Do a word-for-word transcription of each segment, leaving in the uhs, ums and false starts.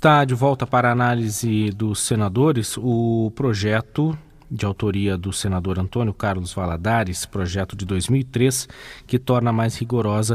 Está de volta para a análise dos senadores o projeto de autoria do senador Antônio Carlos Valadares, projeto de dois mil e três, que torna mais rigorosa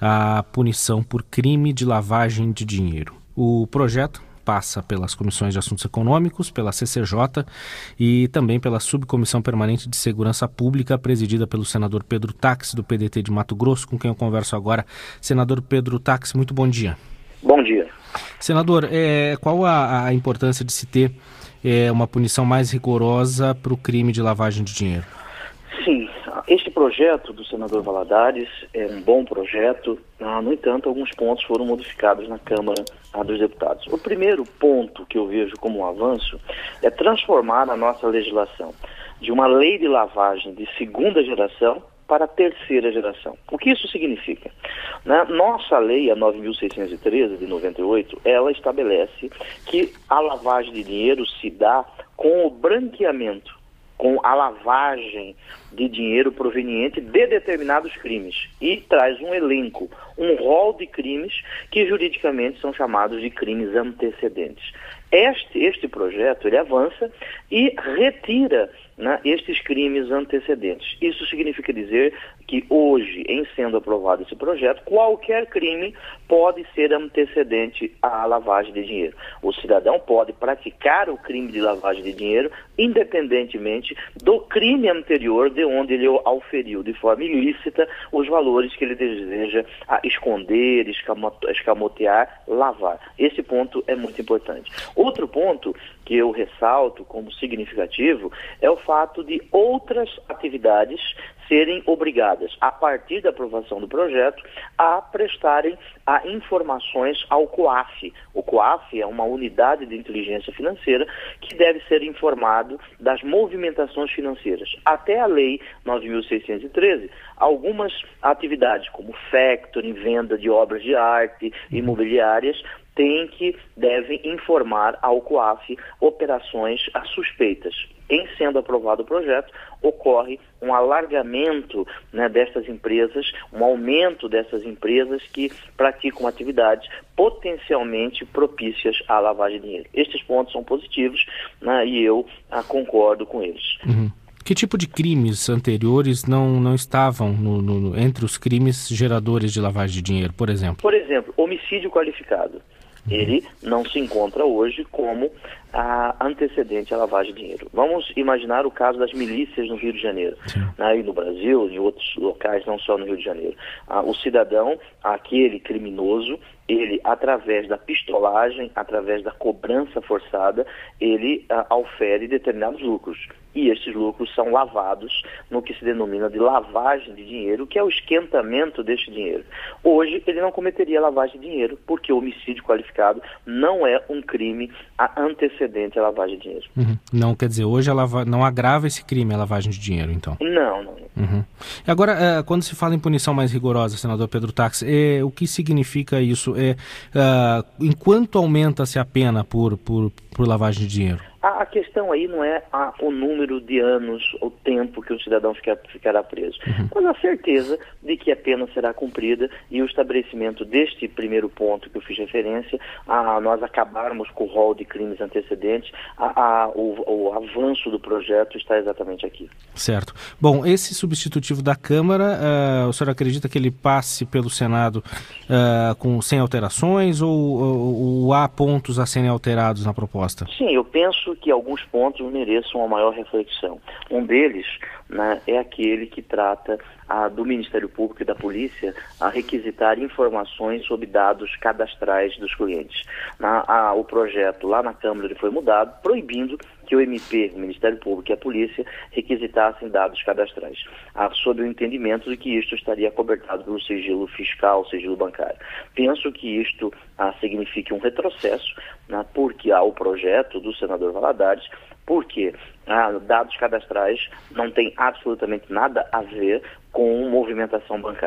a punição por crime de lavagem de dinheiro. O projeto passa pelas Comissões de Assuntos Econômicos, pela C C J e também pela Subcomissão Permanente de Segurança Pública, presidida pelo senador Pedro Táxi, do P D T de Mato Grosso, com quem eu converso agora. Senador Pedro Táxi, muito bom dia. Bom dia. Senador, é, qual a, a importância de se ter é, uma punição mais rigorosa para o crime de lavagem de dinheiro? Sim, este projeto do senador Valadares é um bom projeto. No entanto, alguns pontos foram modificados na Câmara dos Deputados. O primeiro ponto que eu vejo como um avanço é transformar a nossa legislação de uma lei de lavagem de segunda geração para a terceira geração. O que isso significa? Na nossa lei, a nove mil seiscentos e treze, de noventa e oito, ela estabelece que a lavagem de dinheiro se dá com o branqueamento, com a lavagem de dinheiro proveniente de determinados crimes, e traz um elenco, um rol de crimes que juridicamente são chamados de crimes antecedentes. Este, este projeto, ele avança e retira, né, estes crimes antecedentes. Isso significa dizer que hoje, em sendo aprovado esse projeto, qualquer crime pode ser antecedente à lavagem de dinheiro. O cidadão pode praticar o crime de lavagem de dinheiro independentemente do crime anterior de onde ele auferiu de forma ilícita os valores que ele deseja esconder, escamotear, lavar. Esse ponto é muito importante. Outro ponto que eu ressalto como significativo é o fato de outras atividades serem obrigadas, a partir da aprovação do projeto, a prestarem a informações ao COAF. O COAF é uma unidade de inteligência financeira que deve ser informado das movimentações financeiras. Até a lei nove mil seiscentos e treze, algumas atividades como factoring, venda de obras de arte, imobiliárias, tem que, devem informar ao COAF operações suspeitas. Em sendo aprovado o projeto, ocorre um alargamento, né, destas empresas, um aumento dessas empresas que praticam atividades potencialmente propícias à lavagem de dinheiro. Estes pontos são positivos, né, e eu ah, concordo com eles. Uhum. Que tipo de crimes anteriores não, não estavam no, no, entre os crimes geradores de lavagem de dinheiro, por exemplo? Por exemplo, homicídio qualificado. Ele não se encontra hoje como a antecedente à lavagem de dinheiro. Vamos imaginar o caso das milícias no Rio de Janeiro, né, e no Brasil, em outros locais, não só no Rio de Janeiro. Ah, o cidadão, aquele criminoso, ele, através da pistolagem, através da cobrança forçada, ele ah, aufere determinados lucros. E estes lucros são lavados no que se denomina de lavagem de dinheiro, que é o esquentamento deste dinheiro. Hoje, ele não cometeria lavagem de dinheiro, porque o homicídio qualificado não é um crime antecedente à lavagem de dinheiro. Uhum. Não, quer dizer, hoje a lava... não agrava esse crime, a lavagem de dinheiro, então? Não, não. Uhum. Agora, quando se fala em punição mais rigorosa, senador Pedro Táxi, é, o que significa isso? É, uh, enquanto aumenta-se a pena por, por, por lavagem de dinheiro? A questão aí não é a, o número de anos, o tempo que o cidadão ficar, ficará preso, uhum. mas a certeza de que a pena será cumprida e o estabelecimento deste primeiro ponto que eu fiz referência, a nós acabarmos com o rol de crimes antecedentes, a, a, o, o avanço do projeto está exatamente aqui. Certo. Bom, esse substitutivo da Câmara, uh, o senhor acredita que ele passe pelo Senado uh, com, sem alterações ou, ou, ou há pontos a serem alterados na proposta? Sim, eu penso que alguns pontos mereçam uma maior reflexão. Um deles, né, é aquele que trata a, do Ministério Público e da Polícia a requisitar informações sobre dados cadastrais dos clientes. Na, a, o projeto lá na Câmara ele foi mudado, proibindo que o M P, o Ministério Público e a Polícia requisitassem dados cadastrais, ah, sob o entendimento de que isto estaria cobertado pelo sigilo fiscal, sigilo bancário. Penso que isto ah, signifique um retrocesso, né, porque há o projeto do senador Valadares, porque ah, dados cadastrais não tem absolutamente nada a ver com movimentação bancária.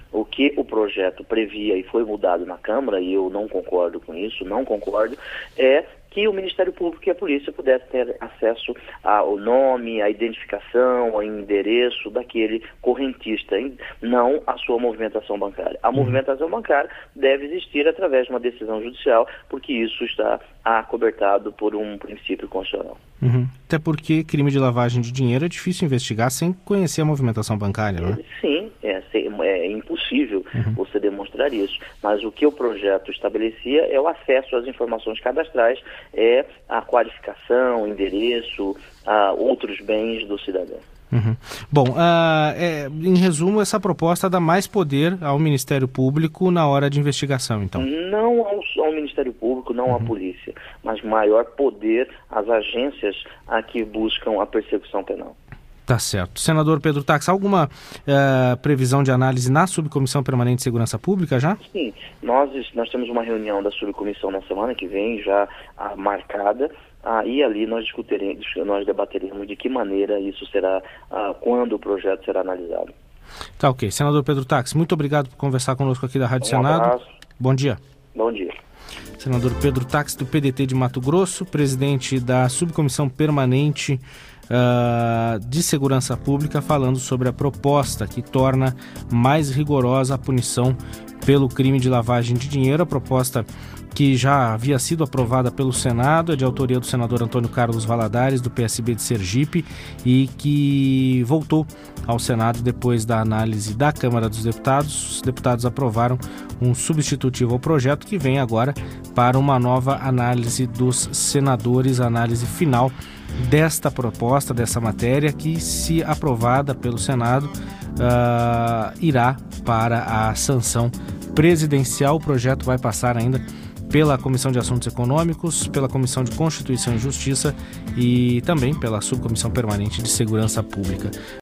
O que o projeto previa e foi mudado na Câmara, e eu não concordo com isso, não concordo, é que o Ministério Público e a Polícia pudessem ter acesso ao nome, à identificação, ao endereço daquele correntista, não à sua movimentação bancária. A movimentação bancária deve existir através de uma decisão judicial, porque isso está acobertado por um princípio constitucional. Uhum. Até porque crime de lavagem de dinheiro é difícil investigar sem conhecer a movimentação bancária, não é? Sim, é, é impossível uhum. você demonstrar isso. Mas o que o projeto estabelecia é o acesso às informações cadastrais, é a qualificação, endereço, a outros bens do cidadão. Uhum. Bom, uh, é, em resumo, essa proposta dá mais poder ao Ministério Público na hora de investigação, então? Não ao, ao Ministério Público, não uhum. à polícia, mas maior poder às agências a que buscam a persecução penal. Tá certo. Senador Pedro Tax, alguma uh, previsão de análise na Subcomissão Permanente de Segurança Pública já? Sim, nós, nós temos uma reunião da Subcomissão na semana que vem, já ah, marcada, ah, e ali nós discutiremos, nós debateremos de que maneira isso será, ah, quando o projeto será analisado. Tá ok. Senador Pedro Tax, muito obrigado por conversar conosco aqui da Rádio Um Senado. Abraço. Bom dia. Bom dia. Senador Pedro Tax, do P D T de Mato Grosso, presidente da Subcomissão Permanente Uh, de Segurança Pública, falando sobre a proposta que torna mais rigorosa a punição pelo crime de lavagem de dinheiro. A proposta que já havia sido aprovada pelo Senado é de autoria do senador Antônio Carlos Valadares, do P S B de Sergipe, e que voltou ao Senado depois da análise da Câmara dos Deputados. Os deputados aprovaram um substitutivo ao projeto, que vem agora para uma nova análise dos senadores, a análise final desta proposta, dessa matéria, que, se aprovada pelo Senado, uh, irá para a sanção presidencial. O projeto vai passar ainda pela Comissão de Assuntos Econômicos, pela Comissão de Constituição e Justiça e também pela Subcomissão Permanente de Segurança Pública.